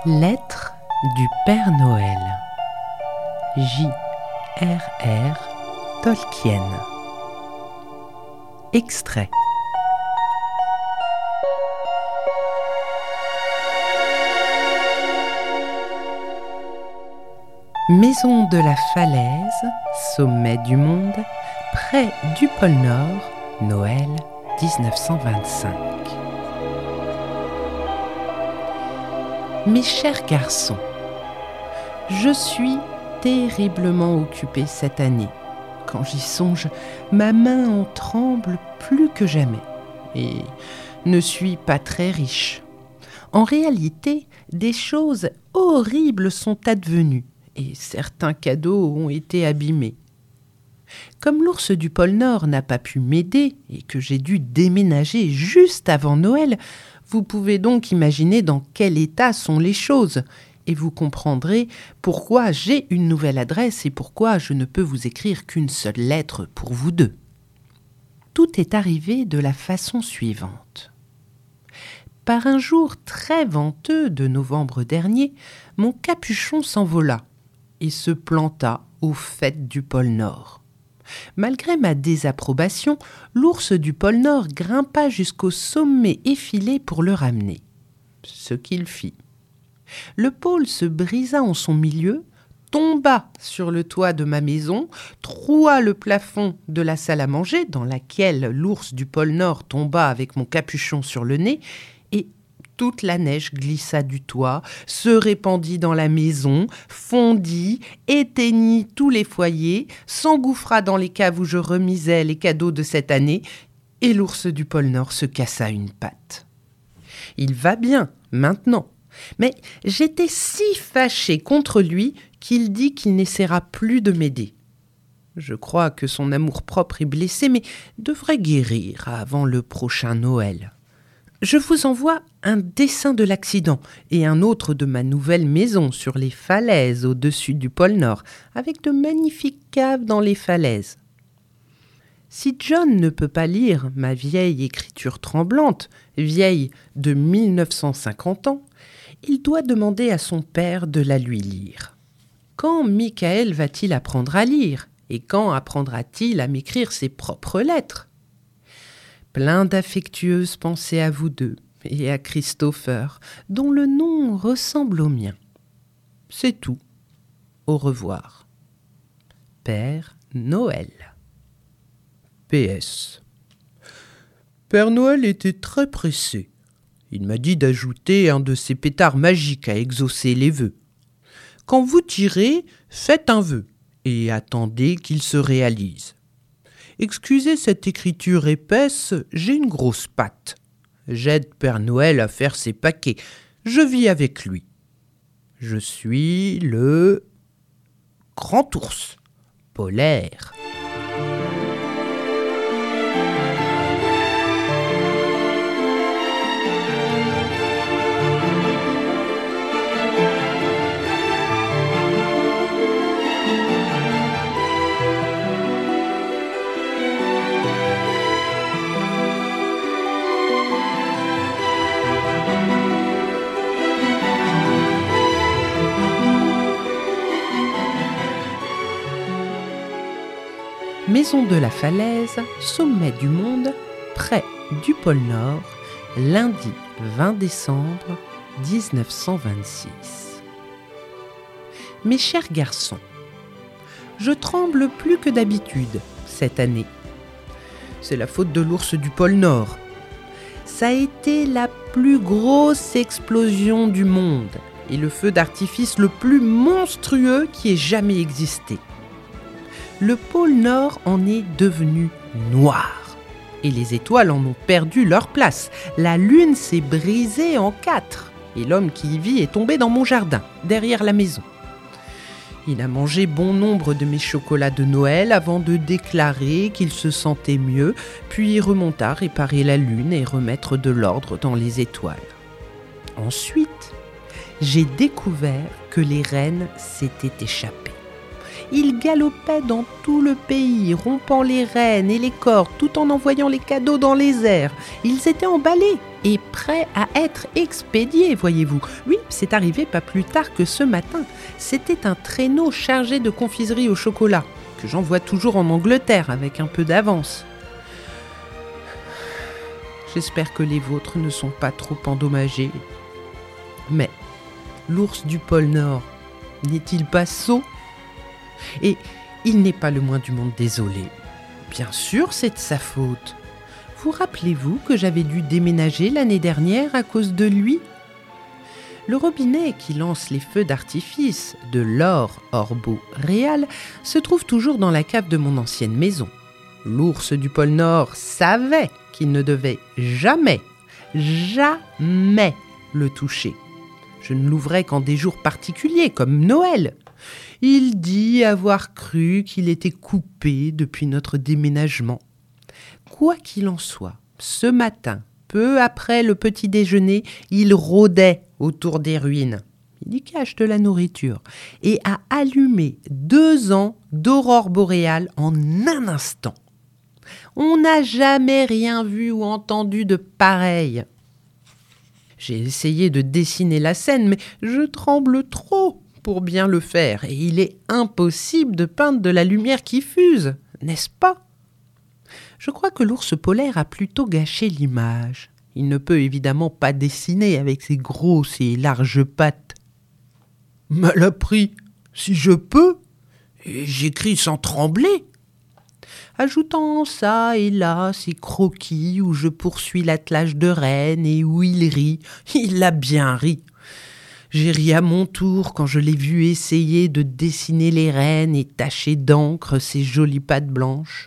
Lettre du Père Noël. J.R.R. Tolkien. Extrait. Maison de la Falaise, sommet du monde, près du pôle Nord, Noël 1925. Mes chers garçons, je suis terriblement occupé cette année. Quand j'y songe, ma main en tremble plus que jamais et ne suis pas très riche. En réalité, des choses horribles sont advenues et certains cadeaux ont été abîmés. Comme l'ours du pôle Nord n'a pas pu m'aider et que j'ai dû déménager juste avant Noël, vous pouvez donc imaginer dans quel état sont les choses et vous comprendrez pourquoi j'ai une nouvelle adresse et pourquoi je ne peux vous écrire qu'une seule lettre pour vous deux. Tout est arrivé de la façon suivante. Par un jour très venteux de novembre dernier, mon capuchon s'envola et se planta aux fêtes du pôle Nord. Malgré ma désapprobation, l'ours du pôle Nord grimpa jusqu'au sommet effilé pour le ramener. Ce qu'il fit. Le pôle se brisa en son milieu, tomba sur le toit de ma maison, troua le plafond de la salle à manger, dans laquelle l'ours du pôle Nord tomba avec mon capuchon sur le nez, et toute la neige glissa du toit, se répandit dans la maison, fondit, éteignit tous les foyers, s'engouffra dans les caves où je remisais les cadeaux de cette année, et l'ours du pôle Nord se cassa une patte. Il va bien, maintenant, mais j'étais si fâchée contre lui qu'il dit qu'il n'essaiera plus de m'aider. Je crois que son amour-propre est blessé, mais devrait guérir avant le prochain Noël. Je vous envoie un dessin de l'accident et un autre de ma nouvelle maison sur les falaises au-dessus du pôle Nord, avec de magnifiques caves dans les falaises. Si John ne peut pas lire ma vieille écriture tremblante, vieille de 1950 ans, il doit demander à son père de la lui lire. Quand Michael va-t-il apprendre à lire et quand apprendra-t-il à m'écrire ses propres lettres ? Plein d'affectueuses pensées à vous deux et à Christopher, dont le nom ressemble au mien. C'est tout. Au revoir. Père Noël. PS. Père Noël était très pressé. Il m'a dit d'ajouter un de ses pétards magiques à exaucer les vœux. Quand vous tirez, faites un vœu et attendez qu'il se réalise. Excusez cette écriture épaisse, j'ai une grosse patte. J'aide Père Noël à faire ses paquets. Je vis avec lui. Je suis le grand ours polaire. Maison de la Falaise, sommet du monde, près du pôle Nord, lundi 20 décembre 1926. Mes chers garçons, je tremble plus que d'habitude cette année. C'est la faute de l'ours du pôle Nord. Ça a été la plus grosse explosion du monde et le feu d'artifice le plus monstrueux qui ait jamais existé. Le pôle Nord en est devenu noir et les étoiles en ont perdu leur place. La lune s'est brisée en 4 et l'homme qui y vit est tombé dans mon jardin, derrière la maison. Il a mangé bon nombre de mes chocolats de Noël avant de déclarer qu'il se sentait mieux, puis remonta réparer la lune et remettre de l'ordre dans les étoiles. Ensuite, j'ai découvert que les rennes s'étaient échappées. Il galopait dans tout le pays, rompant les rênes et les cordes, tout en envoyant les cadeaux dans les airs. Ils étaient emballés et prêts à être expédiés, voyez-vous. Oui, c'est arrivé pas plus tard que ce matin. C'était un traîneau chargé de confiserie au chocolat, que j'envoie toujours en Angleterre avec un peu d'avance. J'espère que les vôtres ne sont pas trop endommagés. Mais l'ours du pôle Nord n'est-il pas sot ? Et il n'est pas le moins du monde désolé. Bien sûr, c'est de sa faute. Vous rappelez-vous que j'avais dû déménager l'année dernière à cause de lui ? Le robinet qui lance les feux d'artifice de l'or arboréal se trouve toujours dans la cave de mon ancienne maison. L'ours du pôle Nord savait qu'il ne devait jamais le toucher. Je ne l'ouvrais qu'en des jours particuliers, comme Noël. Il dit avoir cru qu'il était coupé depuis notre déménagement. Quoi qu'il en soit, ce matin, peu après le petit déjeuner, il rôdait autour des ruines. Il y cache de la nourriture et a allumé 2 ans d'aurore boréale en un instant. On n'a jamais rien vu ou entendu de pareil. J'ai essayé de dessiner la scène, mais je tremble trop pour bien le faire, et il est impossible de peindre de la lumière qui fuse, n'est-ce pas ? Je crois que l'ours polaire a plutôt gâché l'image. Il ne peut évidemment pas dessiner avec ses grosses et larges pattes. Mal appris, si je peux, et j'écris sans trembler. Ajoutant ça et là ses croquis où je poursuis l'attelage de rennes et où il rit. Il a bien ri. J'ai ri à mon tour quand je l'ai vu essayer de dessiner les rennes et tacher d'encre ses jolies pattes blanches.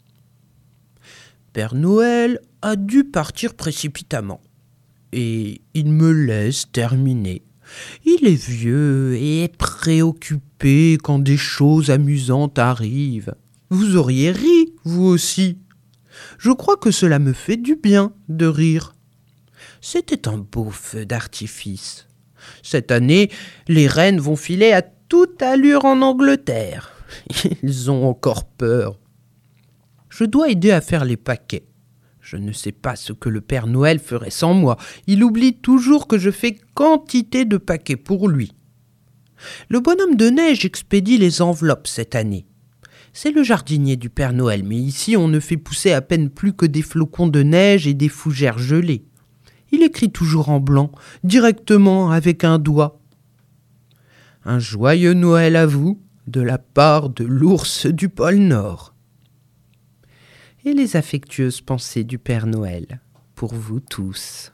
Père Noël a dû partir précipitamment, et il me laisse terminer. Il est vieux et est préoccupé quand des choses amusantes arrivent. Vous auriez ri, vous aussi. Je crois que cela me fait du bien de rire. C'était un beau feu d'artifice. Cette année, les rennes vont filer à toute allure en Angleterre. Ils ont encore peur. Je dois aider à faire les paquets. Je ne sais pas ce que le Père Noël ferait sans moi. Il oublie toujours que je fais quantité de paquets pour lui. Le bonhomme de neige expédie les enveloppes cette année. C'est le jardinier du Père Noël, mais ici on ne fait pousser à peine plus que des flocons de neige et des fougères gelées. Il écrit toujours en blanc, directement avec un doigt. Un joyeux Noël à vous, de la part de l'ours du pôle Nord. Et les affectueuses pensées du Père Noël, pour vous tous.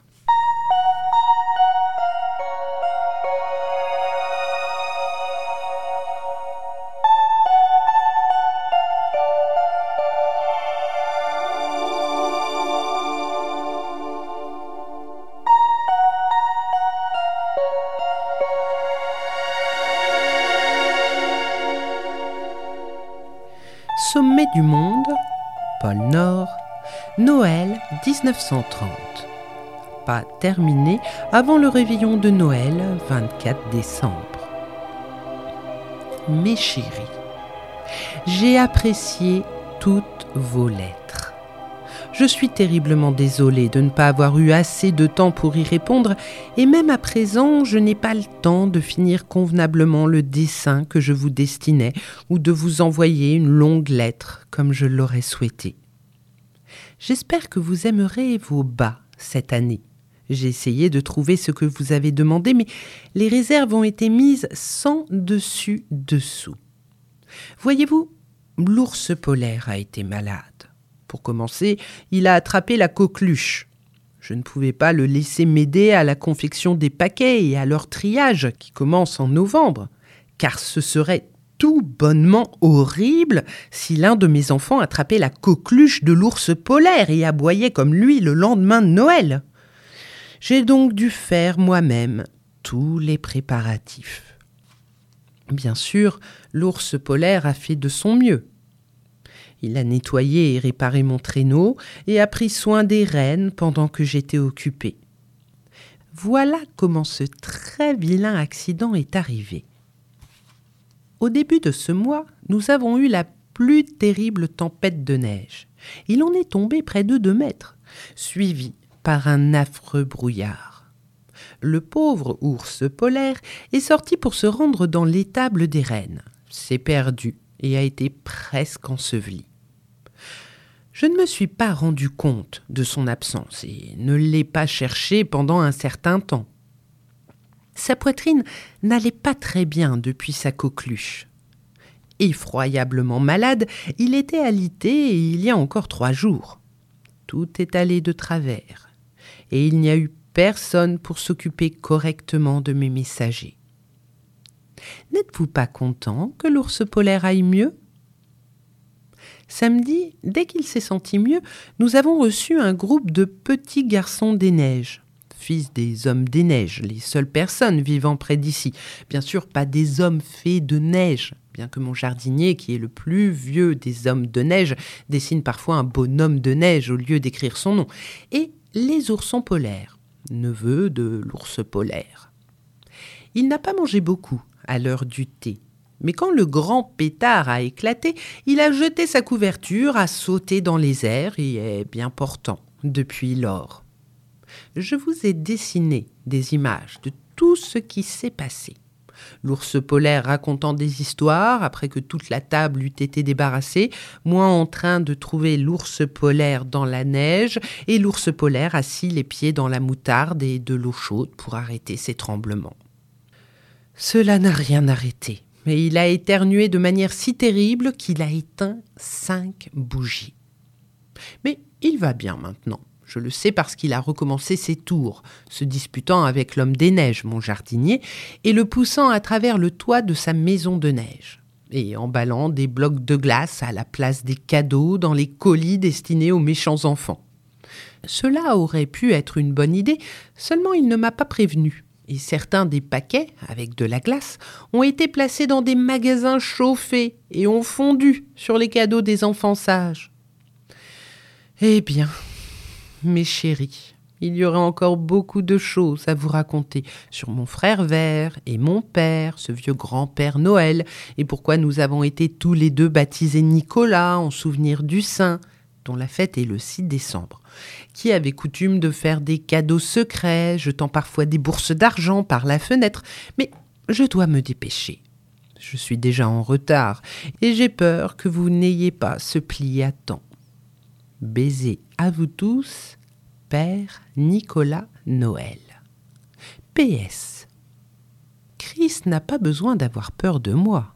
Sommet du monde, pôle Nord, Noël 1930. Pas terminé avant le réveillon de Noël 24 décembre. Mes chéris, j'ai apprécié toutes vos lettres. Je suis terriblement désolée de ne pas avoir eu assez de temps pour y répondre, et même à présent, je n'ai pas le temps de finir convenablement le dessin que je vous destinais ou de vous envoyer une longue lettre comme je l'aurais souhaité. J'espère que vous aimerez vos bas cette année. J'ai essayé de trouver ce que vous avez demandé, mais les réserves ont été mises sans dessus-dessous. Voyez-vous, l'ours polaire a été malade. Pour commencer, il a attrapé la coqueluche. Je ne pouvais pas le laisser m'aider à la confection des paquets et à leur triage qui commence en novembre, car ce serait tout bonnement horrible si l'un de mes enfants attrapait la coqueluche de l'ours polaire et aboyait comme lui le lendemain de Noël. J'ai donc dû faire moi-même tous les préparatifs. Bien sûr, l'ours polaire a fait de son mieux. Il a nettoyé et réparé mon traîneau et a pris soin des rennes pendant que j'étais occupée. Voilà comment ce très vilain accident est arrivé. Au début de ce mois, nous avons eu la plus terrible tempête de neige. Il en est tombé près de 2 mètres, suivi par un affreux brouillard. Le pauvre ours polaire est sorti pour se rendre dans l'étable des rennes, s'est perdu et a été presque enseveli. Je ne me suis pas rendu compte de son absence et ne l'ai pas cherché pendant un certain temps. Sa poitrine n'allait pas très bien depuis sa coqueluche. Effroyablement malade, il était alité il y a encore 3 jours. Tout est allé de travers, et il n'y a eu personne pour s'occuper correctement de mes messagers. N'êtes-vous pas content que l'ours polaire aille mieux ? Samedi, dès qu'il s'est senti mieux, nous avons reçu un groupe de petits garçons des neiges, fils des hommes des neiges, les seules personnes vivant près d'ici. Bien sûr, pas des hommes faits de neige, bien que mon jardinier, qui est le plus vieux des hommes de neige, dessine parfois un bonhomme de neige au lieu d'écrire son nom. Et les oursons polaires, neveux de l'ours polaire. Il n'a pas mangé beaucoup à l'heure du thé. Mais quand le grand pétard a éclaté, il a jeté sa couverture, a sauté dans les airs et est bien portant depuis lors. Je vous ai dessiné des images de tout ce qui s'est passé. L'ours polaire racontant des histoires après que toute la table eût été débarrassée, moi en train de trouver l'ours polaire dans la neige et l'ours polaire assis les pieds dans la moutarde et de l'eau chaude pour arrêter ses tremblements. Cela n'a rien arrêté, mais il a éternué de manière si terrible qu'il a éteint 5 bougies. Mais il va bien maintenant. Je le sais parce qu'il a recommencé ses tours, se disputant avec l'homme des neiges, mon jardinier, et le poussant à travers le toit de sa maison de neige, et emballant des blocs de glace à la place des cadeaux dans les colis destinés aux méchants enfants. Cela aurait pu être une bonne idée, seulement il ne m'a pas prévenu, et certains des paquets, avec de la glace, ont été placés dans des magasins chauffés et ont fondu sur les cadeaux des enfants sages. Eh bien, mes chéris, il y aurait encore beaucoup de choses à vous raconter sur mon frère vert et mon père, ce vieux grand-père Noël, et pourquoi nous avons été tous les 2 baptisés Nicolas en souvenir du saint, dont la fête est le 6 décembre, qui avait coutume de faire des cadeaux secrets, jetant parfois des bourses d'argent par la fenêtre, mais je dois me dépêcher. Je suis déjà en retard, et j'ai peur que vous n'ayez pas se plier à temps. Baisers à vous tous, Père Nicolas Noël. PS. Chris n'a pas besoin d'avoir peur de moi.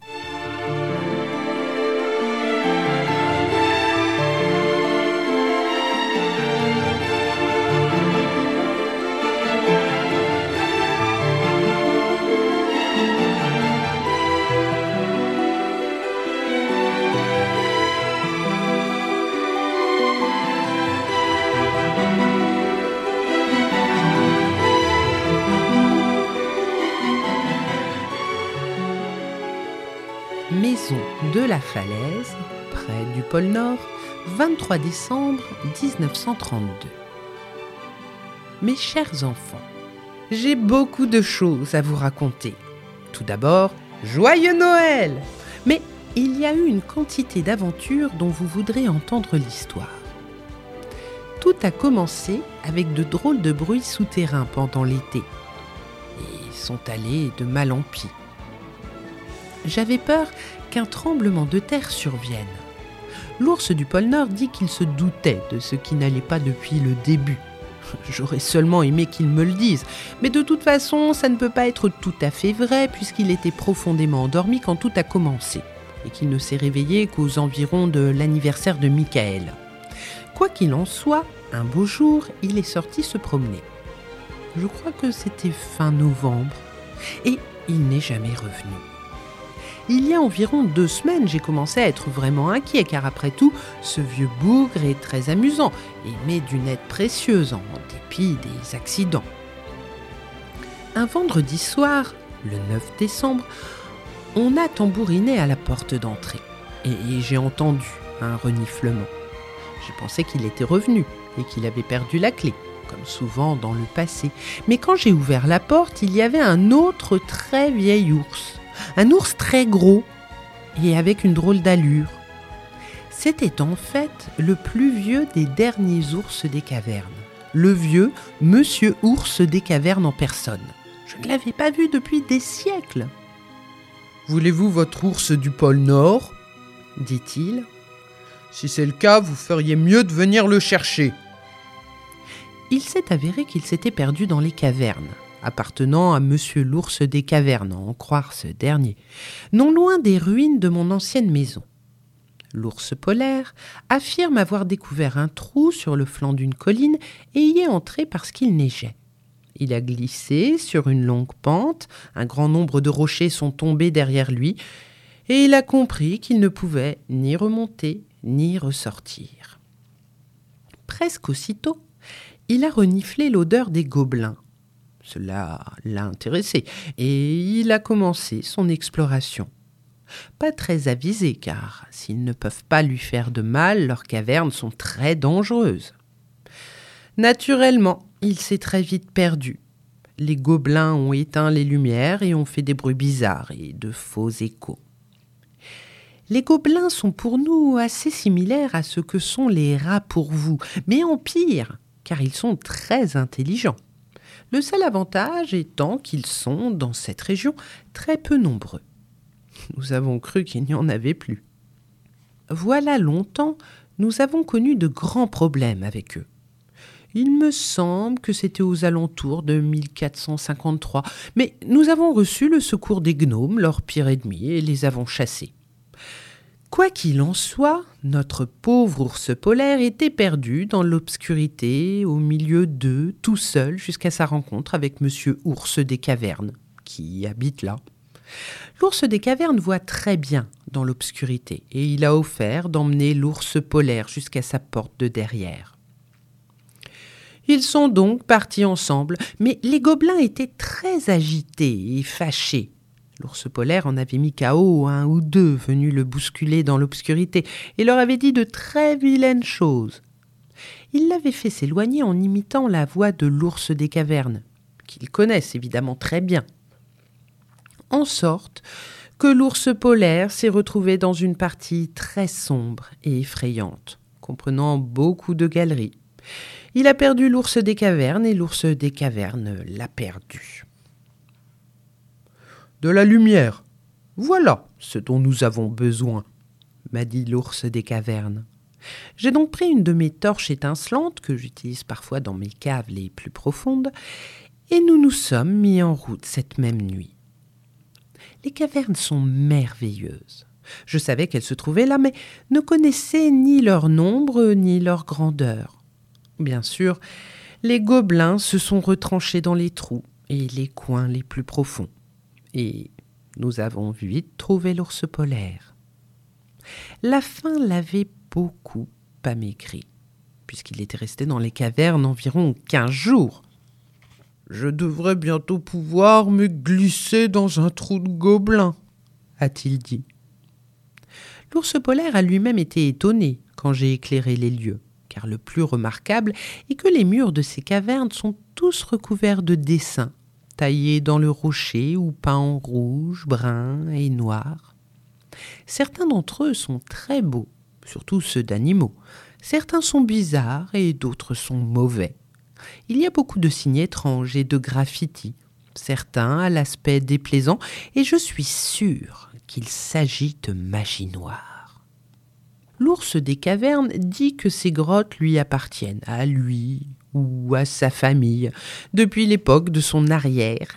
Maison de la Falaise, près du pôle Nord, 23 décembre 1932. Mes chers enfants, j'ai beaucoup de choses à vous raconter. Tout d'abord, joyeux Noël! Mais il y a eu une quantité d'aventures dont vous voudrez entendre l'histoire. Tout a commencé avec de drôles de bruits souterrains pendant l'été. Et ils sont allés de mal en pis. J'avais peur qu'un tremblement de terre survienne. L'ours du pôle Nord dit qu'il se doutait de ce qui n'allait pas depuis le début. J'aurais seulement aimé qu'il me le dise, mais de toute façon, ça ne peut pas être tout à fait vrai puisqu'il était profondément endormi quand tout a commencé et qu'il ne s'est réveillé qu'aux environs de l'anniversaire de Michael. Quoi qu'il en soit, un beau jour, il est sorti se promener. Je crois que c'était fin novembre et il n'est jamais revenu. Il y a environ 2 semaines, j'ai commencé à être vraiment inquiet, car après tout, ce vieux bougre est très amusant et met d'une aide précieuse en dépit des accidents. Un vendredi soir, le 9 décembre, on a tambouriné à la porte d'entrée et j'ai entendu un reniflement. J'ai pensé qu'il était revenu et qu'il avait perdu la clé, comme souvent dans le passé. Mais quand j'ai ouvert la porte, il y avait un autre très vieil ours. un ours très gros et avec une drôle d'allure. C'était en fait le plus vieux des derniers ours des cavernes, le vieux Monsieur Ours des cavernes en personne. Je ne l'avais pas vu depuis des siècles. « Voulez-vous votre ours du pôle Nord ?» dit-il. « Si c'est le cas, vous feriez mieux de venir le chercher. » Il s'est avéré qu'il s'était perdu dans les cavernes, appartenant à Monsieur l'ours des cavernes, à en croire ce dernier, non loin des ruines de mon ancienne maison. L'ours polaire affirme avoir découvert un trou sur le flanc d'une colline et y est entré parce qu'il neigeait. Il a glissé sur une longue pente, un grand nombre de rochers sont tombés derrière lui, et il a compris qu'il ne pouvait ni remonter ni ressortir. Presque aussitôt, il a reniflé l'odeur des gobelins. Cela l'a intéressé et il a commencé son exploration. Pas très avisé car s'ils ne peuvent pas lui faire de mal, leurs cavernes sont très dangereuses. Naturellement, il s'est très vite perdu. Les gobelins ont éteint les lumières et ont fait des bruits bizarres et de faux échos. Les gobelins sont pour nous assez similaires à ce que sont les rats pour vous, mais en pire, car ils sont très intelligents. Le seul avantage étant qu'ils sont, dans cette région, très peu nombreux. Nous avons cru qu'il n'y en avait plus. Voilà longtemps, nous avons connu de grands problèmes avec eux. Il me semble que c'était aux alentours de 1453, mais nous avons reçu le secours des gnomes, leur pire ennemi, et les avons chassés. Quoi qu'il en soit, notre pauvre ours polaire était perdu dans l'obscurité, au milieu d'eux, tout seul, jusqu'à sa rencontre avec Monsieur Ours des cavernes, qui habite là. L'ours des cavernes voit très bien dans l'obscurité, et il a offert d'emmener l'ours polaire jusqu'à sa porte de derrière. Ils sont donc partis ensemble, mais les gobelins étaient très agités et fâchés. L'ours polaire en avait mis KO un ou deux venus le bousculer dans l'obscurité et leur avait dit de très vilaines choses. Il l'avait fait s'éloigner en imitant la voix de l'ours des cavernes, qu'ils connaissent évidemment très bien. En sorte que l'ours polaire s'est retrouvé dans une partie très sombre et effrayante, comprenant beaucoup de galeries. Il a perdu l'ours des cavernes et l'ours des cavernes l'a perdu. « De la lumière, voilà ce dont nous avons besoin, » m'a dit l'ours des cavernes. J'ai donc pris une de mes torches étincelantes, que j'utilise parfois dans mes caves les plus profondes, et nous nous sommes mis en route cette même nuit. Les cavernes sont merveilleuses. Je savais qu'elles se trouvaient là, mais ne connaissais ni leur nombre ni leur grandeur. Bien sûr, les gobelins se sont retranchés dans les trous et les coins les plus profonds. Et nous avons vite trouvé l'ours polaire. La faim l'avait beaucoup amaigri, puisqu'il était resté dans les cavernes environ 15 jours. « Je devrais bientôt pouvoir me glisser dans un trou de gobelin, » a-t-il dit. L'ours polaire a lui-même été étonné quand j'ai éclairé les lieux, car le plus remarquable est que les murs de ces cavernes sont tous recouverts de dessins, taillés dans le rocher ou peints en rouge, brun et noir. Certains d'entre eux sont très beaux, surtout ceux d'animaux. Certains sont bizarres et d'autres sont mauvais. Il y a beaucoup de signes étranges et de graffitis, certains à l'aspect déplaisant, et je suis sûr qu'il s'agit de magie noire. L'ours des cavernes dit que ces grottes lui appartiennent, à lui ou à sa famille, depuis l'époque de son arrière,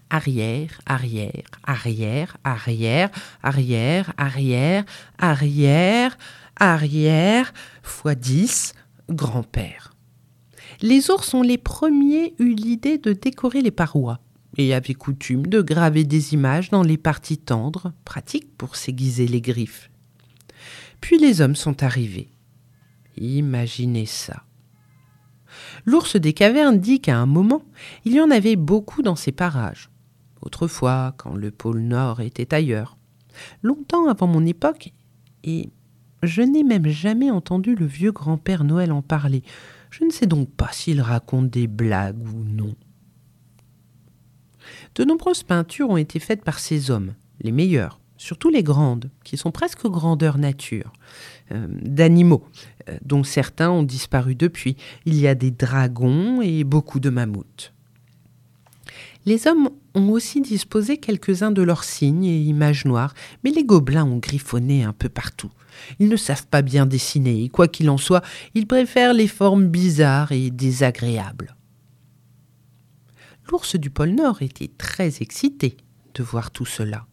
fois 10 grand-père. Les ours ont les premiers eu l'idée de décorer les parois et avaient coutume de graver des images dans les parties tendres, pratiques pour s'aiguiser les griffes. Puis les hommes sont arrivés. Imaginez ça. L'ours des cavernes dit qu'à un moment, il y en avait beaucoup dans ces parages. Autrefois, quand le pôle Nord était ailleurs. Longtemps avant mon époque, et je n'ai même jamais entendu le vieux grand-père Noël en parler. Je ne sais donc pas s'il raconte des blagues ou non. De nombreuses peintures ont été faites par ces hommes, les meilleures, surtout les grandes, qui sont presque grandeur nature, d'animaux, dont certains ont disparu depuis. Il y a des dragons et beaucoup de mammouths. Les hommes ont aussi disposé quelques-uns de leurs signes et images noires, mais les gobelins ont griffonné un peu partout. Ils ne savent pas bien dessiner, et quoi qu'il en soit, ils préfèrent les formes bizarres et désagréables. L'ours du pôle Nord était très excité de voir tout cela.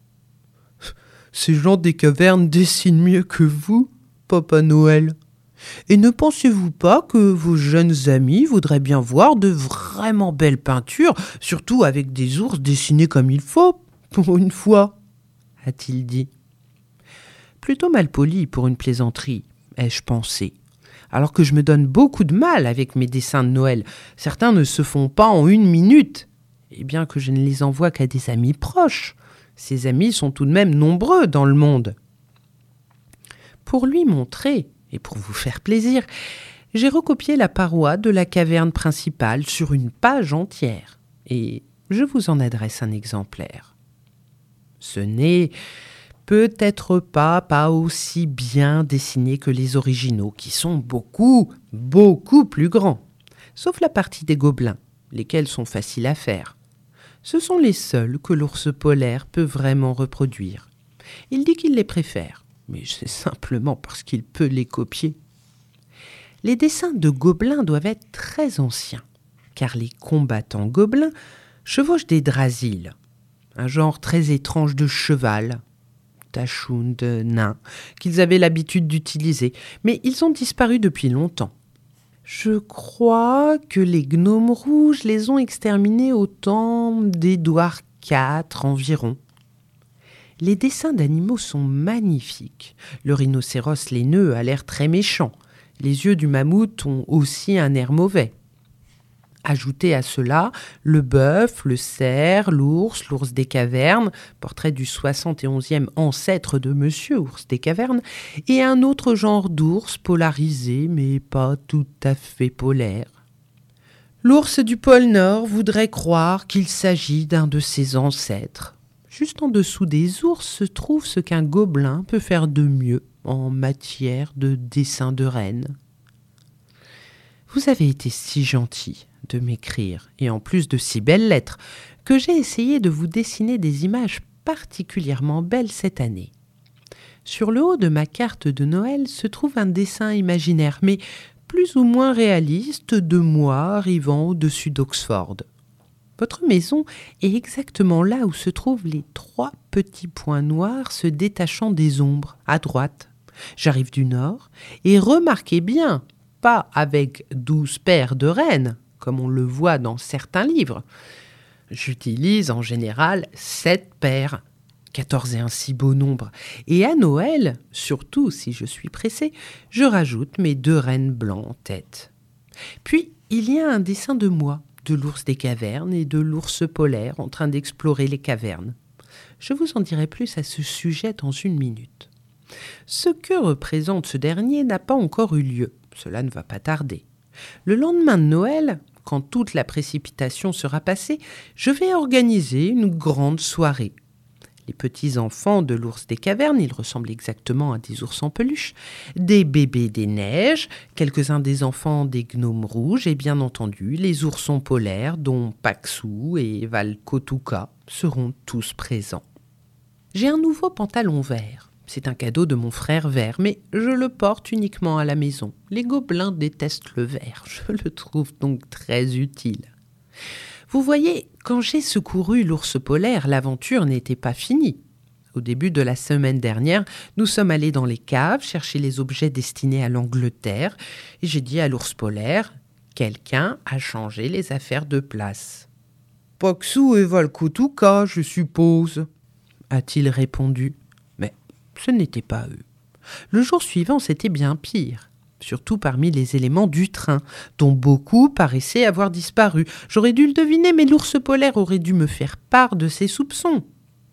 « Ces gens des cavernes dessinent mieux que vous, Papa Noël. Et ne pensez-vous pas que vos jeunes amis voudraient bien voir de vraiment belles peintures, surtout avec des ours dessinés comme il faut, pour une fois ?» a-t-il dit. Plutôt mal poli pour une plaisanterie, ai-je pensé. Alors que je me donne beaucoup de mal avec mes dessins de Noël. Certains ne se font pas en 1 minute. Et bien que je ne les envoie qu'à des amis proches, ces amis sont tout de même nombreux dans le monde. Pour lui montrer, et pour vous faire plaisir, j'ai recopié la paroi de la caverne principale sur une page entière. Et je vous en adresse un exemplaire. Ce n'est peut-être pas aussi bien dessiné que les originaux, qui sont beaucoup plus grands. Sauf la partie des gobelins, lesquels sont faciles à faire. Ce sont les seuls que l'ours polaire peut vraiment reproduire. Il dit qu'il les préfère, mais c'est simplement parce qu'il peut les copier. Les dessins de gobelins doivent être très anciens, car les combattants gobelins chevauchent des drasiles, un genre très étrange de cheval, tachoun de nains, qu'ils avaient l'habitude d'utiliser, mais ils ont disparu depuis longtemps. Je crois que les gnomes rouges les ont exterminés au temps d'Édouard IV environ. Les dessins d'animaux sont magnifiques. Le rhinocéros laineux a l'air très méchant. Les yeux du mammouth ont aussi un air mauvais. Ajoutez à cela le bœuf, le cerf, l'ours des cavernes, portrait du 71e ancêtre de Monsieur Ours des cavernes, et un autre genre d'ours polarisé, mais pas tout à fait polaire. L'ours du pôle Nord voudrait croire qu'il s'agit d'un de ses ancêtres. Juste en dessous des ours se trouve ce qu'un gobelin peut faire de mieux en matière de dessin de reine. Vous avez été si gentil de m'écrire, et en plus de si belles lettres, que j'ai essayé de vous dessiner des images particulièrement belles cette année. Sur le haut de ma carte de Noël se trouve un dessin imaginaire, mais plus ou moins réaliste, de moi arrivant au-dessus d'Oxford. Votre maison est exactement là où se trouvent les 3 petits points noirs se détachant des ombres, à droite. J'arrive du nord, et remarquez bien, pas avec 12 paires de rennes, comme on le voit dans certains livres. J'utilise en général 7 paires. 14 est un si beau nombre. Et à Noël, surtout si je suis pressée, je rajoute mes 2 rennes blancs en tête. Puis, il y a un dessin de moi, de l'ours des cavernes et de l'ours polaire en train d'explorer les cavernes. Je vous en dirai plus à ce sujet dans 1 minute. Ce que représente ce dernier n'a pas encore eu lieu. Cela ne va pas tarder. Le lendemain de Noël, quand toute la précipitation sera passée, je vais organiser une grande soirée. Les petits-enfants de l'ours des cavernes, ils ressemblent exactement à des ours en peluche, des bébés des neiges, quelques-uns des enfants des gnomes rouges et bien entendu les oursons polaires dont Paxou et Valkotuka seront tous présents. J'ai un nouveau pantalon vert. C'est un cadeau de mon frère vert, mais je le porte uniquement à la maison. Les gobelins détestent le vert, je le trouve donc très utile. Vous voyez, quand j'ai secouru l'ours polaire, l'aventure n'était pas finie. Au début de la semaine dernière, nous sommes allés dans les caves chercher les objets destinés à l'Angleterre et j'ai dit à l'ours polaire « Quelqu'un a changé les affaires de place. »« Paxou et Valkotuka, je suppose, » a-t-il répondu. Mais ce n'était pas eux. Le jour suivant, c'était bien pire. Surtout parmi les éléments du train, dont beaucoup paraissaient avoir disparu. J'aurais dû le deviner, mais l'ours polaire aurait dû me faire part de ses soupçons.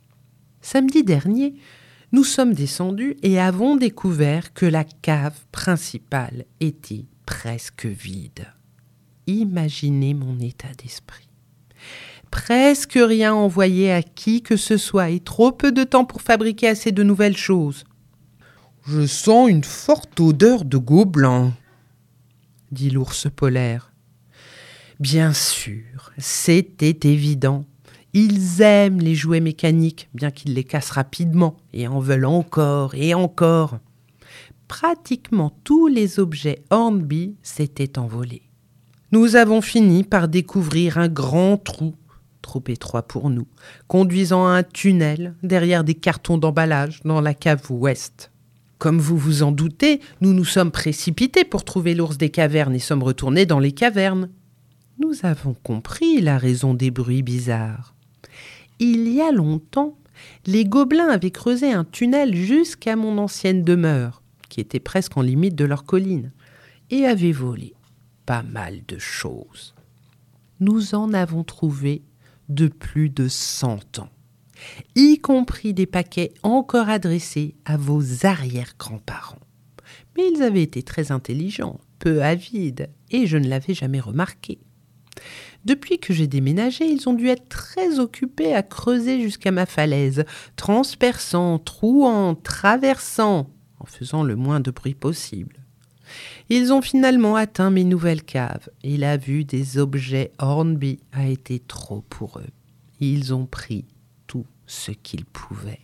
Samedi dernier, nous sommes descendus et avons découvert que la cave principale était presque vide. Imaginez mon état d'esprit. Presque rien envoyé à qui que ce soit et trop peu de temps pour fabriquer assez de nouvelles choses. « Je sens une forte odeur de gobelins, » dit l'ours polaire. Bien sûr, c'était évident. Ils aiment les jouets mécaniques, bien qu'ils les cassent rapidement et en veulent encore et encore. Pratiquement tous les objets Hornby s'étaient envolés. Nous avons fini par découvrir un grand trou, trop étroit pour nous, conduisant à un tunnel derrière des cartons d'emballage dans la cave ouest. Comme vous vous en doutez, nous nous sommes précipités pour trouver l'ours des cavernes et sommes retournés dans les cavernes. Nous avons compris la raison des bruits bizarres. Il y a longtemps, les gobelins avaient creusé un tunnel jusqu'à mon ancienne demeure, qui était presque en limite de leur colline, et avaient volé pas mal de choses. Nous en avons trouvé de plus de 100 ans, y compris des paquets encore adressés à vos arrière-grands-parents. Mais ils avaient été très intelligents, peu avides, et je ne l'avais jamais remarqué. Depuis que j'ai déménagé, ils ont dû être très occupés à creuser jusqu'à ma falaise, transperçant, trouant, traversant, en faisant le moins de bruit possible. Ils ont finalement atteint mes nouvelles caves et la vue des objets Hornby a été trop pour eux. Ils ont pris tout ce qu'ils pouvaient.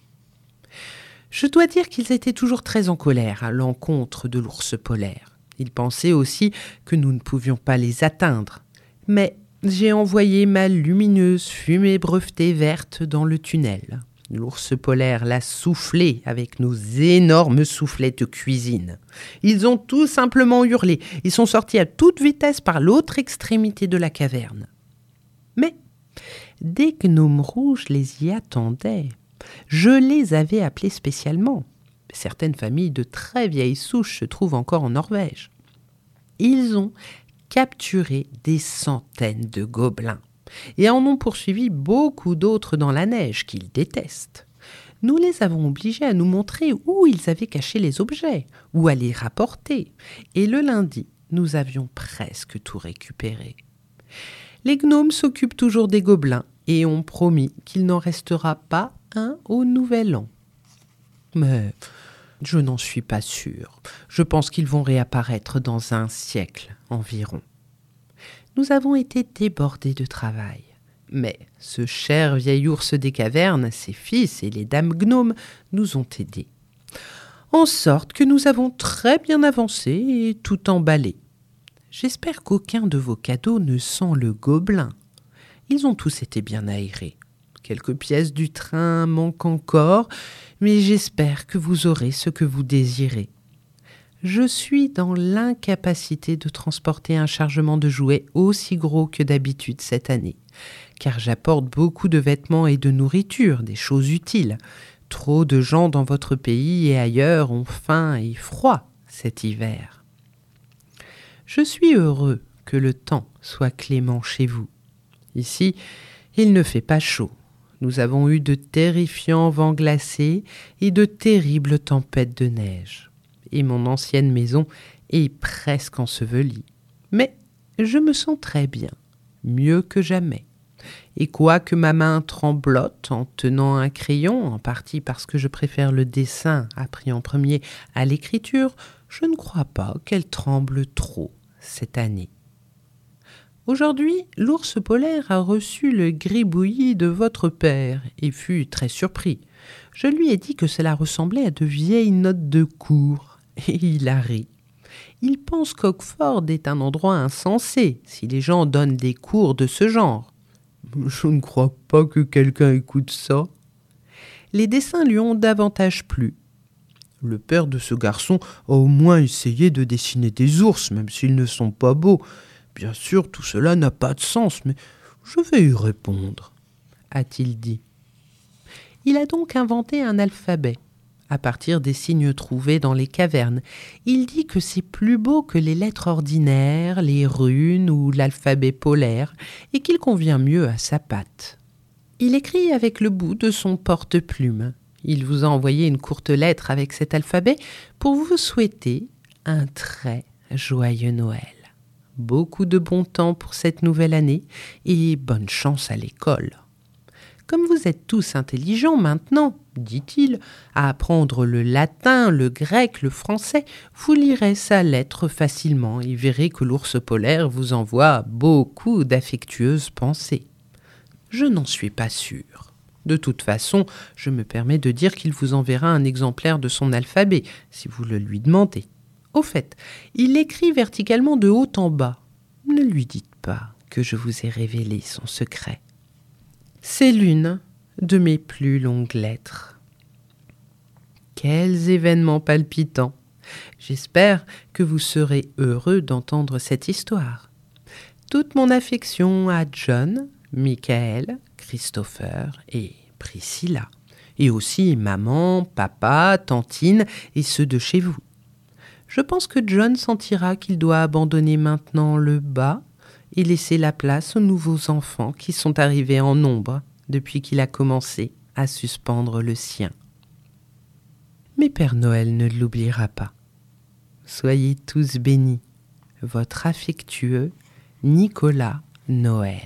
Je dois dire qu'ils étaient toujours très en colère à l'encontre de l'ours polaire. Ils pensaient aussi que nous ne pouvions pas les atteindre. Mais j'ai envoyé ma lumineuse fumée brevetée verte dans le tunnel. L'ours polaire l'a soufflé avec nos énormes soufflettes de cuisine. Ils ont tout simplement hurlé. Ils sont sortis à toute vitesse par l'autre extrémité de la caverne. Mais des gnomes rouges les y attendaient. Je les avais appelés spécialement. Certaines familles de très vieilles souches se trouvent encore en Norvège. Ils ont capturé des centaines de gobelins et en ont poursuivi beaucoup d'autres dans la neige qu'ils détestent. Nous les avons obligés à nous montrer où ils avaient caché les objets, ou à les rapporter, et le lundi, nous avions presque tout récupéré. Les gnomes s'occupent toujours des gobelins et ont promis qu'il n'en restera pas un au nouvel an. Mais je n'en suis pas sûre. Je pense qu'ils vont réapparaître dans 1 siècle environ. Nous avons été débordés de travail. Mais ce cher vieil ours des cavernes, ses fils et les dames gnomes nous ont aidés. En sorte que nous avons très bien avancé et tout emballé. J'espère qu'aucun de vos cadeaux ne sent le gobelin. Ils ont tous été bien aérés. Quelques pièces du train manquent encore, mais j'espère que vous aurez ce que vous désirez. Je suis dans l'incapacité de transporter un chargement de jouets aussi gros que d'habitude cette année, car j'apporte beaucoup de vêtements et de nourriture, des choses utiles. Trop de gens dans votre pays et ailleurs ont faim et froid cet hiver. Je suis heureux que le temps soit clément chez vous. Ici, il ne fait pas chaud. Nous avons eu de terrifiants vents glacés et de terribles tempêtes de neige. Et mon ancienne maison est presque ensevelie. Mais je me sens très bien, mieux que jamais. Et quoique ma main tremblote en tenant un crayon, en partie parce que je préfère le dessin appris en premier à l'écriture, je ne crois pas qu'elle tremble trop cette année. Aujourd'hui, l'ours polaire a reçu le gribouillis de votre père et fut très surpris. Je lui ai dit que cela ressemblait à de vieilles notes de cour. Et il a ri. Il pense qu'Oxford est un endroit insensé si les gens donnent des cours de ce genre. Je ne crois pas que quelqu'un écoute ça. Les dessins lui ont davantage plu. Le père de ce garçon a au moins essayé de dessiner des ours, même s'ils ne sont pas beaux. Bien sûr, tout cela n'a pas de sens, mais je vais y répondre, a-t-il dit. Il a donc inventé un alphabet. À partir des signes trouvés dans les cavernes, il dit que c'est plus beau que les lettres ordinaires, les runes ou l'alphabet polaire, et qu'il convient mieux à sa patte. Il écrit avec le bout de son porte-plume. Il vous a envoyé une courte lettre avec cet alphabet pour vous souhaiter un très joyeux Noël. beaucoup de bon temps pour cette nouvelle année et bonne chance à l'école. Comme vous êtes tous intelligents maintenant, dit-il, à apprendre le latin, le grec, le français, vous lirez sa lettre facilement et verrez que l'ours polaire vous envoie beaucoup d'affectueuses pensées. Je n'en suis pas sûr. De toute façon, je me permets de dire qu'il vous enverra un exemplaire de son alphabet, si vous le lui demandez. Au fait, il écrit verticalement de haut en bas. Ne lui dites pas que je vous ai révélé son secret. C'est l'une de mes plus longues lettres. Quels événements palpitants! J'espère que vous serez heureux d'entendre cette histoire. Toute mon affection à John, Michael, Christopher et Priscilla, et aussi maman, papa, tantine et ceux de chez vous. Je pense que John sentira qu'il doit abandonner maintenant le bas et laisser la place aux nouveaux enfants qui sont arrivés en nombre depuis qu'il a commencé à suspendre le sien. Mais Père Noël ne l'oubliera pas. Soyez tous bénis. Votre affectueux Nicolas Noël.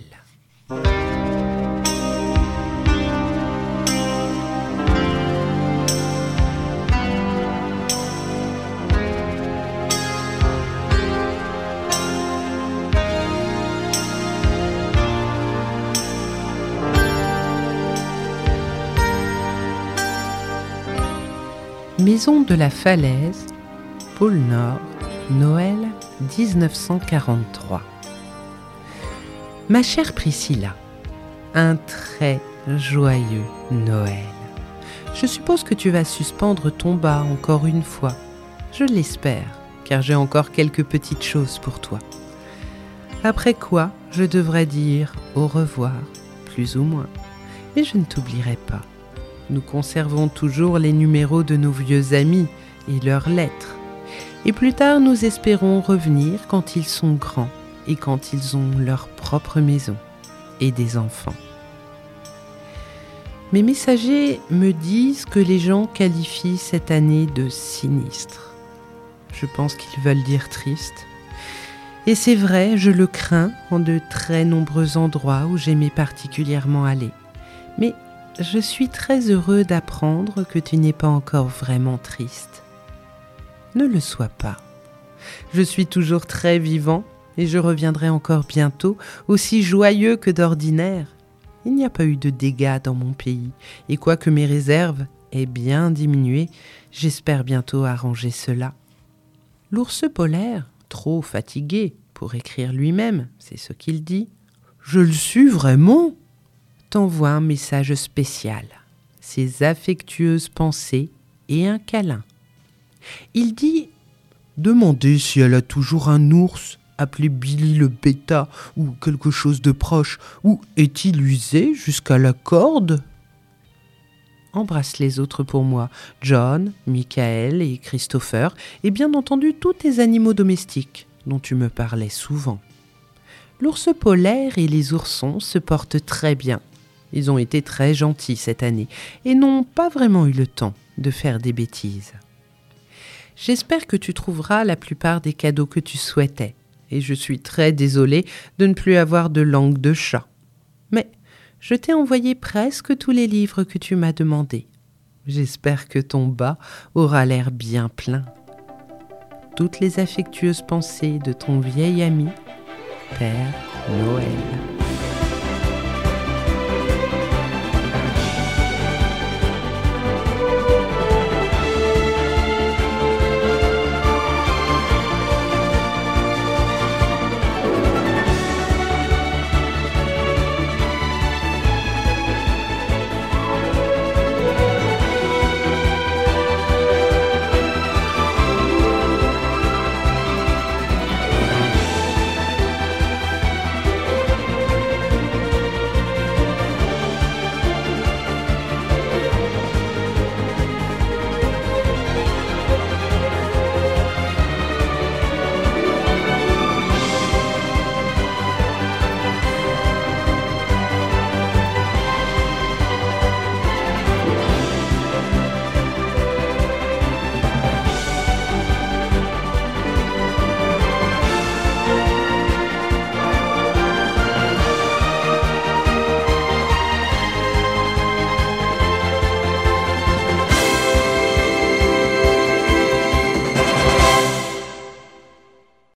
Maison de la Falaise, pôle Nord, Noël 1943. Ma chère Priscilla, un très joyeux Noël. Je suppose que tu vas suspendre ton bas encore une fois. Je l'espère, car j'ai encore quelques petites choses pour toi. Après quoi, je devrais dire au revoir, plus ou moins. Mais je ne t'oublierai pas. Nous conservons toujours les numéros de nos vieux amis et leurs lettres. Et plus tard, nous espérons revenir quand ils sont grands et quand ils ont leur propre maison et des enfants. Mes messagers me disent que les gens qualifient cette année de sinistre. Je pense qu'ils veulent dire triste. Et c'est vrai, je le crains en de très nombreux endroits où j'aimais particulièrement aller. Mais je suis très heureux d'apprendre que tu n'es pas encore vraiment triste. Ne le sois pas. Je suis toujours très vivant et je reviendrai encore bientôt, aussi joyeux que d'ordinaire. Il n'y a pas eu de dégâts dans mon pays, et quoique mes réserves aient bien diminué, j'espère bientôt arranger cela. L'ours polaire, trop fatigué pour écrire lui-même, c'est ce qu'il dit. Je le suis vraiment. T'envoie un message spécial, ses affectueuses pensées et un câlin. Il dit « Demandez si elle a toujours un ours, appelé Billy le bêta ou quelque chose de proche, ou est-il usé jusqu'à la corde ?» Embrasse les autres pour moi, John, Michael et Christopher, et bien entendu tous tes animaux domestiques dont tu me parlais souvent. L'ours polaire et les oursons se portent très bien. Ils ont été très gentils cette année et n'ont pas vraiment eu le temps de faire des bêtises. J'espère que tu trouveras la plupart des cadeaux que tu souhaitais et je suis très désolée de ne plus avoir de langue de chat. Mais je t'ai envoyé presque tous les livres que tu m'as demandés. J'espère que ton bas aura l'air bien plein. Toutes les affectueuses pensées de ton vieil ami, Père Noël.